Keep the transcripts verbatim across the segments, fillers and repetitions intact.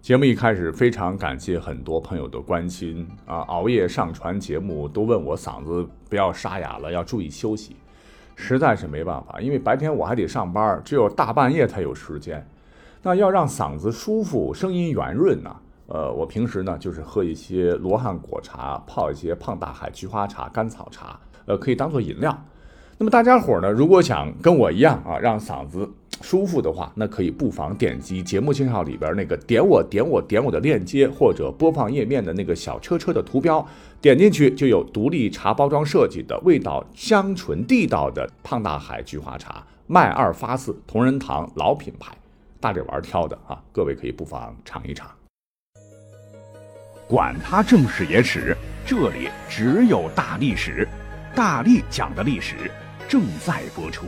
节目一开始非常感谢很多朋友的关心啊，熬夜上传节目都问我嗓子不要沙哑了，要注意休息。实在是没办法，因为白天我还得上班，只有大半夜才有时间。那要让嗓子舒服，声音圆润呢、啊，呃，我平时呢就是喝一些罗汉果茶，泡一些胖大海菊花茶、甘草茶，呃，可以当做饮料。那么大家伙呢，如果想跟我一样啊，让嗓子舒服的话，那可以不妨点击节目介绍里边那个点我点我点我的链接，或者播放页面的那个小车车的图标，点进去就有独立茶包装设计的味道香醇地道的胖大海菊花茶，麦二发四同仁堂老品牌，大力丸挑的啊，各位可以不妨尝一尝。 管他正史野史，这里只有大历史，大力讲的历史正在播出。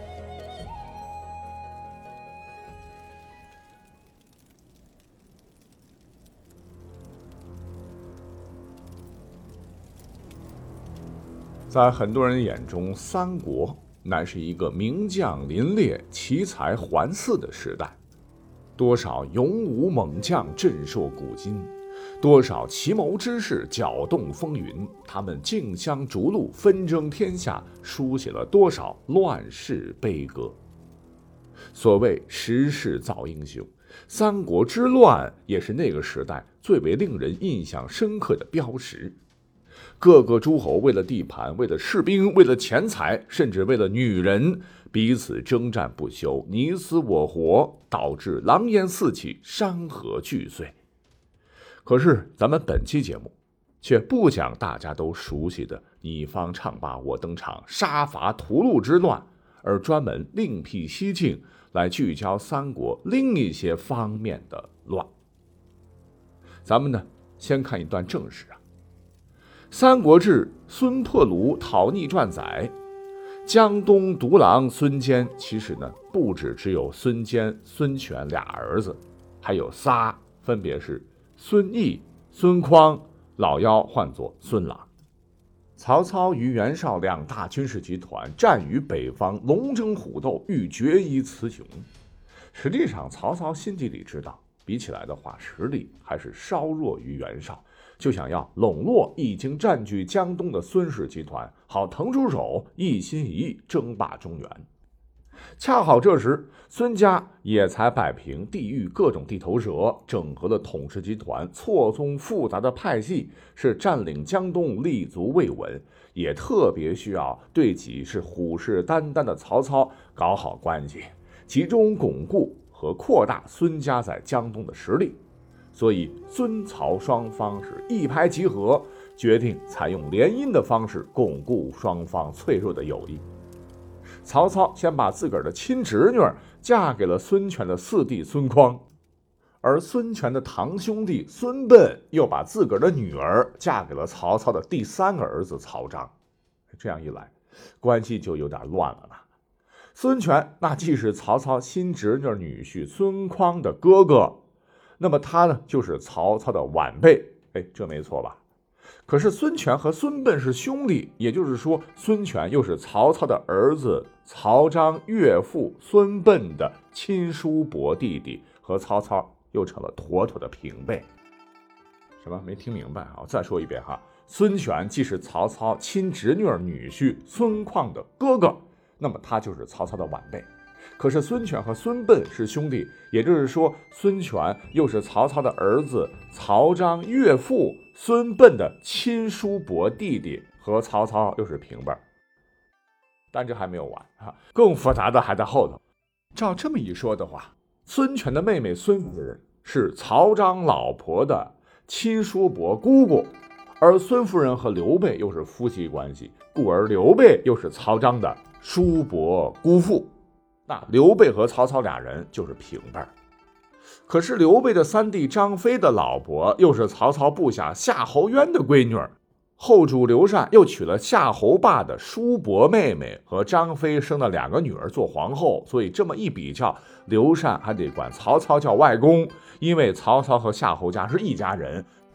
在很多人眼中，三国乃是一个名将林列、奇才环伺的时代，多少勇武猛将震烁古今，多少奇谋之士搅动风云，他们竞相逐鹿，纷争天下，书写了多少乱世悲歌。所谓时势造英雄，三国之乱也是那个时代最为令人印象深刻的标识。各个诸侯为了地盘，为了士兵，为了钱财，甚至为了女人，彼此征战不休，你死我活，导致狼烟四起，山河俱碎。可是咱们本期节目却不讲大家都熟悉的你方唱罢我登场杀伐屠戮之乱，而专门另辟蹊径来聚焦三国另一些方面的乱。咱们呢先看一段正史啊。三国志孙破庐讨逆传载，江东独狼孙坚，其实呢不只只有孙坚、孙权俩儿子，还有仨，分别是孙毅、孙匡，老幺唤作孙朗。曹操与袁绍两大军事集团战于北方，龙争虎斗，欲决一雌雄。实际上曹操心底里知道，比起来的话，实力还是稍弱于袁绍，就想要笼络已经占据江东的孙氏集团，好腾出手，一心一意争霸中原。恰好这时孙家也才摆平地域各种地头蛇，整合了统治集团，错综复杂的派系，是占领江东立足未稳，也特别需要对己是虎视眈眈的曹操搞好关系，集中巩固和扩大孙家在江东的实力。所以孙曹双方是一拍即合，决定采用联姻的方式巩固双方脆弱的友谊。曹操先把自个儿的亲侄女嫁给了孙权的四弟孙匡，而孙权的堂兄弟孙膑又把自个儿的女儿嫁给了曹操的第三个儿子曹彰。这样一来，关系就有点乱了呢。孙权那既是曹操新侄女女婿孙匡的哥哥，那么他呢就是曹操的晚辈，哎，这没错吧？可是孙权和孙膑是兄弟，也就是说孙权又是曹操的儿子曹彰岳父孙膑的亲叔伯弟弟，和曹操又成了妥妥的平辈。什么？没听明白啊？再说一遍哈，孙权既是曹操亲侄女女婿孙况的哥哥，那么他就是曹操的晚辈。可是孙权和孙膑是兄弟，也就是说孙权又是曹操的儿子曹彰岳父孙膑的亲叔伯弟弟，和曹操又是平辈。但这还没有完啊，更复杂的还在后头。照这么一说的话，孙权的妹妹孙夫人是曹彰老婆的亲叔伯姑姑，而孙夫人和刘备又是夫妻关系，故而刘备又是曹彰的叔伯姑父。那刘备和曹操俩人就是平辈。可是刘备的三弟张飞的老婆又是曹操部下夏侯渊的闺女，后主刘禅又娶了夏侯霸的叔伯妹妹，和张飞生了两个女儿做皇后，所以这么一比较，刘禅还得管曹操叫外公，因为曹操和夏侯家是一家人，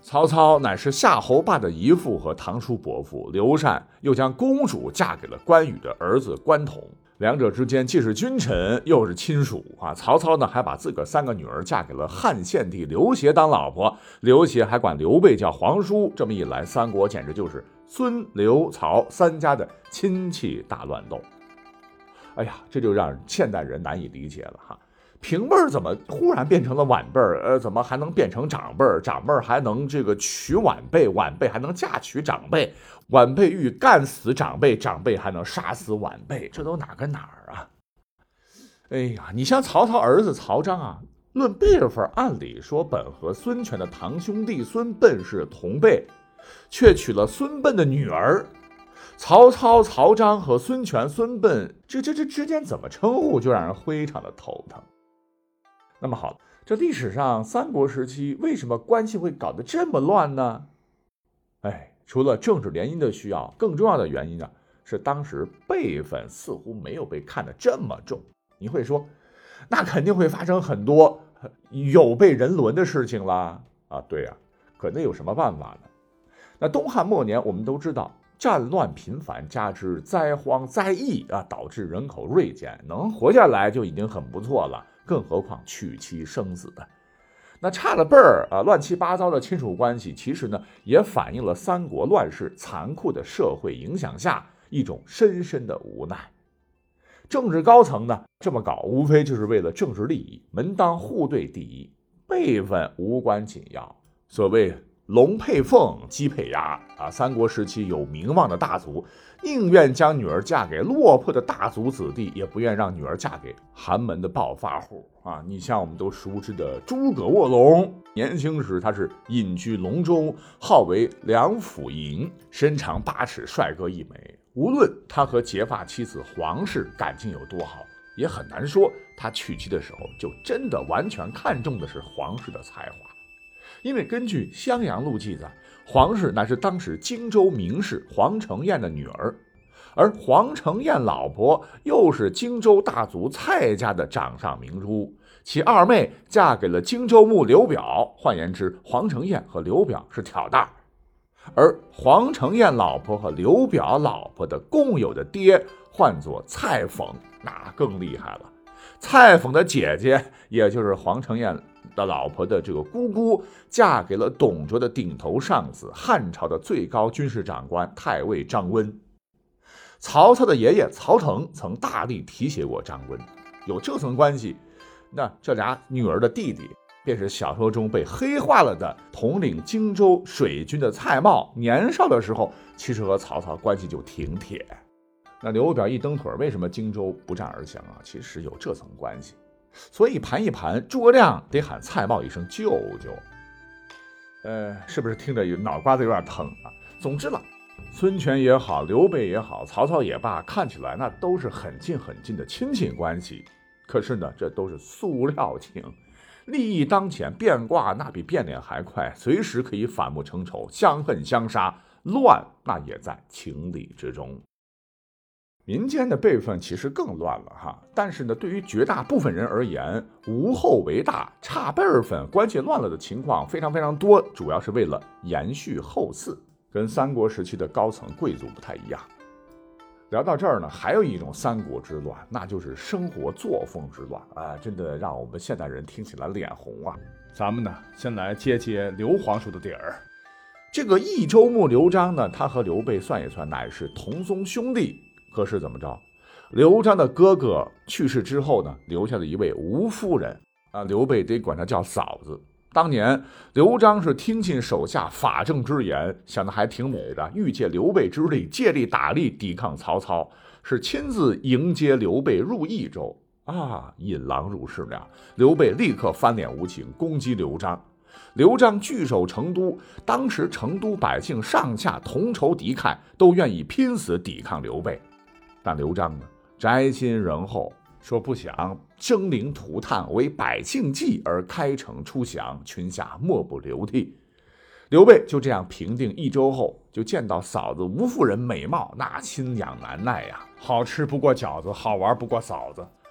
曹操乃是夏侯霸的姨父和堂叔伯父，刘禅又将公主嫁给了关羽的儿子关统，两者之间既是君臣又是亲属啊。曹操呢还把自个三个女儿嫁给了汉献帝刘协当老婆，刘协还管刘备叫皇叔，这么一来，三国简直就是孙刘曹三家的亲戚大乱斗。哎呀，这就让现代人难以理解了哈。平辈儿怎么忽然变成了晚辈儿？呃，怎么还能变成长辈儿？长辈儿还能这个娶晚辈，晚辈还能嫁娶长辈，晚辈欲干死长辈，长辈还能杀死晚辈，这都哪跟哪儿啊？哎呀，你像曹操儿子曹彰啊，论辈分，按理说本和孙权的堂兄弟孙膑是同辈，却娶了孙膑的女儿。曹操、曹彰和孙权、孙膑，这这这之间怎么称呼，就让人非常的头疼。那么好，这历史上三国时期为什么关系会搞得这么乱呢？哎，除了政治联姻的需要，更重要的原因呢，是当时辈分似乎没有被看得这么重。你会说，那肯定会发生很多有悖人伦的事情啦。啊，对呀、啊，可那有什么办法呢？那东汉末年，我们都知道战乱频繁，加之灾荒灾疫啊，导致人口锐减，能活下来就已经很不错了。更何况娶妻生子的，那差了辈儿啊，乱七八糟的亲属关系，其实呢也反映了三国乱世残酷的社会影响下一种深深的无奈。政治高层呢这么搞，无非就是为了政治利益，门当户对第一，辈分无关紧要。所谓龙配凤，鸡配鸭啊！三国时期有名望的大族，宁愿将女儿嫁给落魄的大族子弟，也不愿让女儿嫁给寒门的暴发户啊！你像我们都熟知的诸葛卧龙，年轻时他是隐居隆中，号为梁甫吟，身长八尺，帅哥一枚。无论他和结发妻子黄氏感情有多好，也很难说他娶妻的时候就真的完全看中的是黄氏的才华。因为根据《襄阳录》记载，黄氏乃是当时荆州名士黄承彦的女儿，而黄承彦老婆又是荆州大族蔡家的掌上明珠，其二妹嫁给了荆州牧刘表，换言之，黄承彦和刘表是挑担。而黄承彦老婆和刘表老婆的共有的爹唤作蔡讽，那更厉害了。蔡讽的姐姐，也就是黄承彦的老婆的这个姑姑，嫁给了董卓的顶头上司，汉朝的最高军事长官太尉张温。曹操的爷爷曹成曾大力提携过张温，有这层关系，那这俩女儿的弟弟便是小说中被黑化了的统领荆州水军的蔡瑁，年少的时候其实和曹操关系就挺铁。那刘表一蹬腿，为什么荆州不战而降啊？其实有这层关系。所以盘一盘，诸葛亮得喊蔡瑁一声舅舅。呃，是不是听着脑瓜子有点疼啊？总之了，孙权也好，刘备也好，曹操也罢，看起来那都是很近很近的亲戚关系。可是呢，这都是塑料情，利益当前，变卦那比变脸还快，随时可以反目成仇，相恨相杀，乱那也在情理之中。民间的辈分其实更乱了哈，但是呢，对于绝大部分人而言，无后为大，差辈分、关系乱了的情况非常非常多，主要是为了延续后嗣，跟三国时期的高层贵族不太一样。聊到这儿呢，还有一种三国之乱，那就是生活作风之乱啊，真的让我们现代人听起来脸红啊。咱们呢，先来接接刘皇叔的底儿。这个益州牧刘璋呢，他和刘备算一算，乃是同宗兄弟。可是怎么着？刘璋的哥哥去世之后呢，留下了一位吴夫人啊，刘备得管她叫嫂子。当年刘璋是听信手下法正之言，想得还挺美的，欲借刘备之力，借力打力抵抗曹操，是亲自迎接刘备入益州啊，引狼入室了。刘备立刻翻脸无情，攻击刘璋。刘璋据守成都，当时成都百姓上下同仇敌忾，都愿意拼死抵抗刘备。但刘璋呢，宅心仁厚，说不想生灵涂炭，为百姓计而开城出降，群下莫不流涕。刘备就这样平定益州后，就见到嫂子吴夫人美貌，那心痒难耐呀，好吃不过饺子，好玩不过嫂子。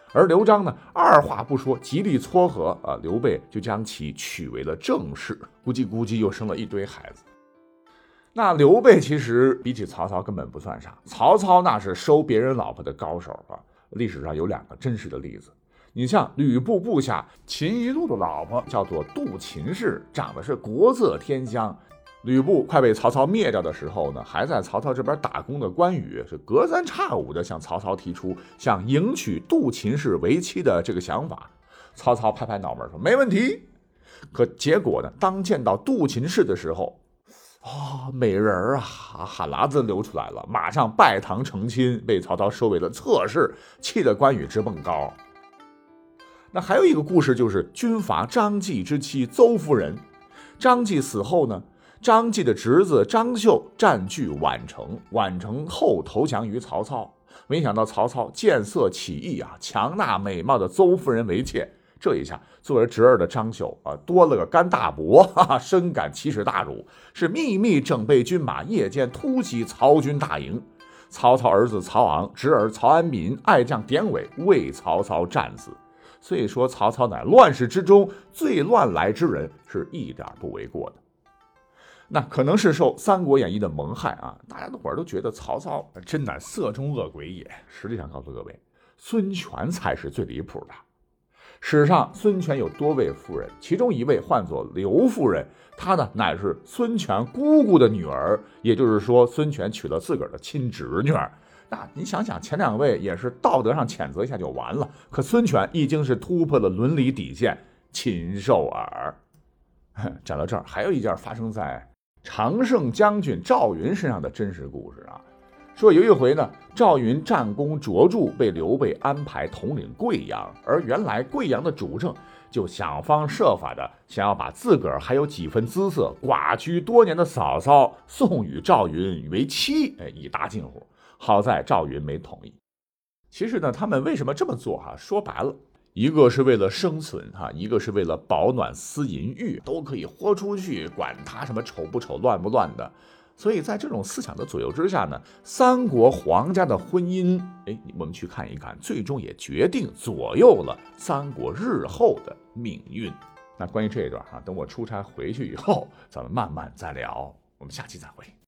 而刘璋呢，二话不说，极力撮合啊，刘备就将其娶为了正室，咕叽咕叽又生了一堆孩子。那刘备其实比起曹操根本不算啥，曹操那是收别人老婆的高手啊。历史上有两个真实的例子，你像吕布部下秦宜禄的老婆叫做杜秦氏，长得是国色天香。吕布快被曹操灭掉的时候呢，还在曹操这边打工的关羽是隔三差五的向曹操提出想迎娶杜秦氏为妻的这个想法。曹操拍拍脑门说没问题。可结果呢，当见到杜秦氏的时候，哦，美人啊，哈喇子流出来了，马上拜堂成亲，被曹操收为了侧室，气得关羽直蹦高。那还有一个故事，就是军阀张继之妻邹夫人。张继死后呢，张继的侄子张绣占据宛城，宛城后投降于曹操。没想到曹操见色起意啊，强纳美貌的邹夫人为妾。这一下，作为侄儿的张绣啊，多了个干大伯，哈哈，深感奇耻大辱，是秘密整备军马，夜间突袭曹军大营。曹操儿子曹昂、侄儿曹安民、爱将典韦为曹操战死。所以说，曹操乃乱世之中最乱来之人，是一点不为过的。那可能是受《三国演义》的蒙害啊，大家的伙儿都觉得曹操真乃色中恶鬼也。实际上告诉各位，孙权才是最离谱的。史上孙权有多位夫人，其中一位唤作刘夫人，她呢乃是孙权姑姑的女儿，也就是说孙权娶了自个儿的亲侄女儿。那你想想，前两位也是道德上谴责一下就完了，可孙权已经是突破了伦理底线，禽兽耳。讲到这儿，还有一件发生在常胜将军赵云身上的真实故事啊。说有一回呢，赵云战功卓著，被刘备安排统领贵阳，而原来贵阳的主政就想方设法的想要把自个儿还有几分姿色、寡居多年的嫂嫂送与赵云为妻，哎，以达近乎。好在赵云没同意。其实呢，他们为什么这么做哈、啊？说白了，一个是为了生存哈、啊，一个是为了保暖思淫欲，都可以豁出去，管他什么丑不丑、乱不乱的。所以在这种思想的左右之下呢，三国皇家的婚姻，哎，我们去看一看，最终也决定左右了三国日后的命运。那关于这一段哈、啊，等我出差回去以后，咱们慢慢再聊。我们下期再会。